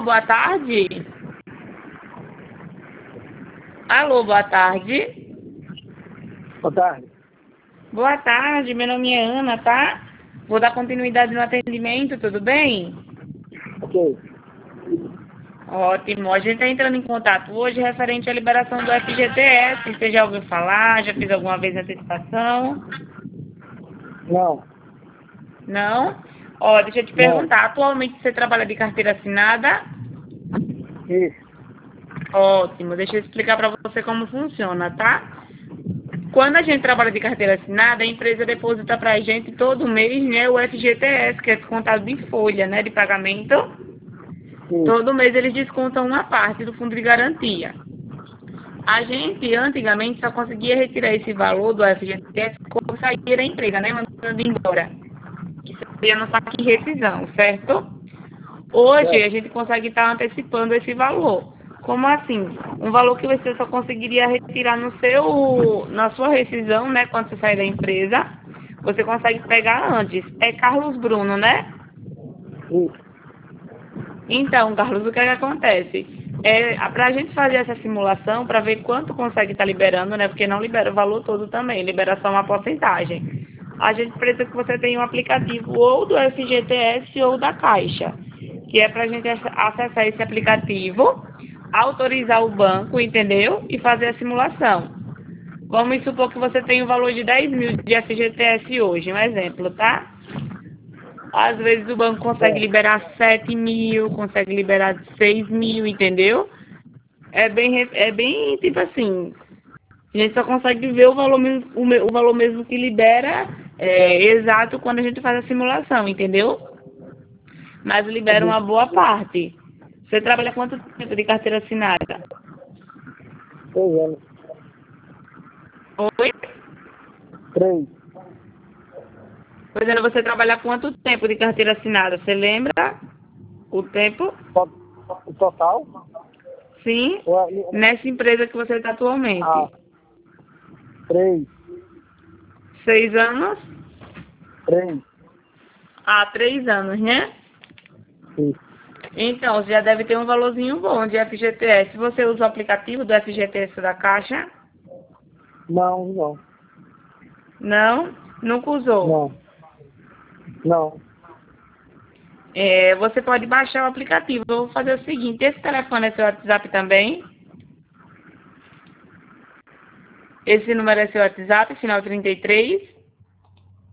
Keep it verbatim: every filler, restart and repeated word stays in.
boa tarde. Alô, boa tarde. Boa tarde. Boa tarde, meu nome é Ana, tá? Vou dar continuidade no atendimento, tudo bem? Ok. Ótimo. A gente está entrando em contato hoje referente à liberação do F G T S. Você já ouviu falar? Já fez alguma vez antecipação? Não. Não? Ó, deixa eu te Não. perguntar. Atualmente você trabalha de carteira assinada? Isso. Ótimo. Deixa eu explicar para você como funciona, tá? Quando a gente trabalha de carteira assinada, a empresa deposita para a gente todo mês, né, o F G T S, que é descontado de folha, né, de pagamento. Isso. Todo mês eles descontam uma parte do fundo de garantia. A gente, antigamente, só conseguia retirar esse valor do F G T S quando saía da empresa, né, mandando embora. Que seria no saque rescisão, certo? Hoje, a Certo. gente consegue estar antecipando esse valor. Como assim? Um valor que você só conseguiria retirar no seu, na sua rescisão, né, quando você sair da empresa, você consegue pegar antes. É Carlos Bruno, né? Isso. Então, Carlos, o que é que acontece? É, para a gente fazer essa simulação, para ver quanto consegue estar liberando, né? Porque não libera o valor todo também, libera só uma porcentagem. A gente precisa que você tenha um aplicativo ou do F G T S ou da Caixa, que é para a gente acessar esse aplicativo, autorizar o banco, entendeu? E fazer a simulação. Vamos supor que você tem o valor de dez mil de F G T S hoje, um exemplo, tá? Às vezes o banco consegue Certo. liberar sete mil, consegue liberar seis mil, entendeu? É bem, re- é bem tipo assim, a gente só consegue ver o valor mesmo, o, me- o valor mesmo que libera é, exato quando a gente faz a simulação, entendeu? Mas libera Uhum. uma boa parte. Você trabalha quanto tempo de carteira assinada? Três anos. Oi? Três. Pois é, você trabalha quanto tempo de carteira assinada? Você lembra o tempo? To- O total? Sim, Ou é- nessa empresa que você está Ah, atualmente. três. Seis anos? Três. Há três anos, né? Isso. Então, você já deve ter um valorzinho bom de F G T S. Você usa o aplicativo do F G T S da Caixa? Não, não. Não? Nunca usou? Não. Não. É, você pode baixar o aplicativo. Eu vou fazer o seguinte, esse telefone é seu WhatsApp também? Esse número é seu WhatsApp, final trinta e três?